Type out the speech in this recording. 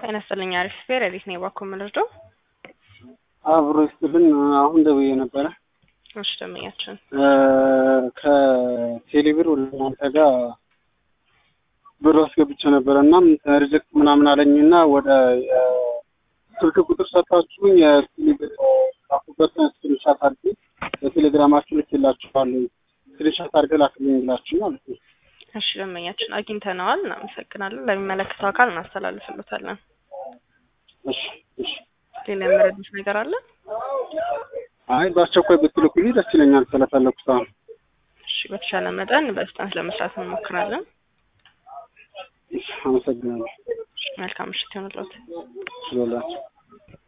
ጤና ይስጥልኝ አሪፍ ፌሬዲስ ነው ባኮ ምንርዶ አብሮ ይስጥልን አሁን ደውዬ ነበረ እሺ ደምኛችን ከቴሌብር ወደ እናንተ ጋር ብር አስገብቼ ነበርና ሪጀክት ምናምን አለኝና ወደ ስልክ ቁጥር ሰጣችሁኝ የቴሌብር አፉበት ስክሪንሻት አድርጌ በቴሌግራማችሁ ልክላችኋለሁ ስክሪንሻት አድርገህ ላክልኝ ብላችሁ ማለት ነው። እሺ ደምኛችን አግኝተናል እናመሰግናለን ለሚመለከተው አካል እናስተላልፍልዎታለን። እሺ ሌላ መረጃ ነገር አለ? አይ በአስቸኳይ ብትልኩልኝ ደስ ይለኛል ስለፈለኩት አሁን። እሺ በተሻለ መጠን በፍጥነት ለመስራት እንሞክራለን። አመሰግናለሁ። መልካም ምሽት ይሁንልዎት። ስለላችሁ